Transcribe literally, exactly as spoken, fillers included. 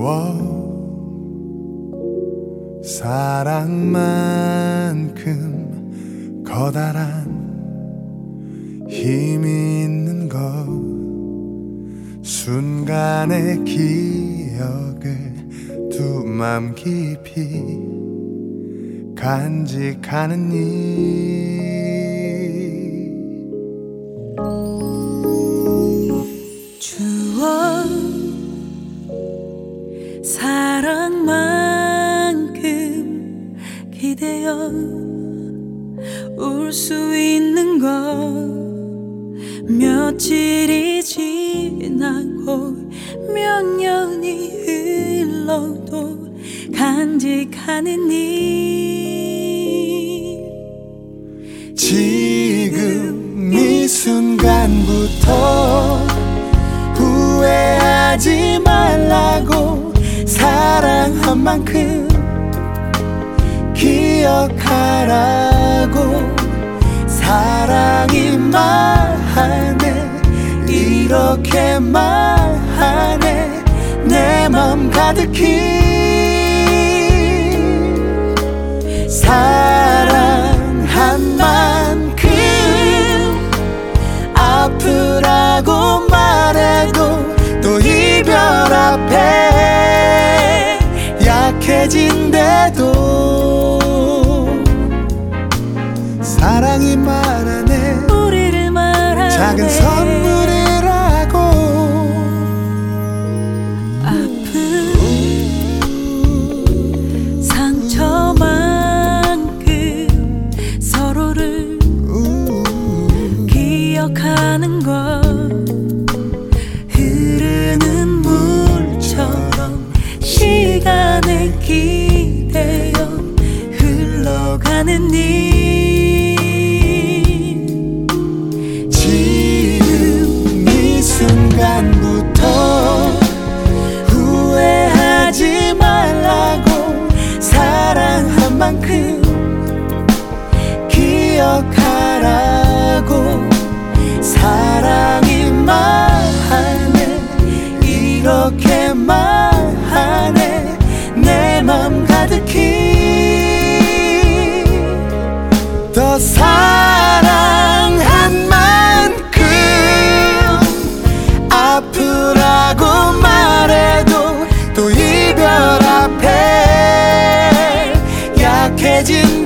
사랑만큼 커다란 힘이 있는 것 순간의 기억을 두 맘 깊이 간직하는 일 주어 사랑만큼 기대어 울 수 있는 것 며칠이 지나고 몇 년이 흘러도 간직하는 일 지금 이 순간부터 후회하지 말라고 사랑한 만큼 기억하라고 사랑이 말하네 이렇게 말하네 내 맘 가득히 사랑한 만큼 아프라고 말해도 또 이별 앞에 약해진대도 사랑이 말하네 우리를 말하네 작은 선물이라고 아픈 상처만큼 서로를 기억하는 것 흐르는 물처럼 시간에 기대어 흘러가는 일 순간부터 후회하지 말라고 사랑한 만큼 기억하라고 사랑이 말하네 이렇게 말하네 내 맘 가득히 더 사랑한 만큼 아프라고 말해도 또 이별 앞에 약해진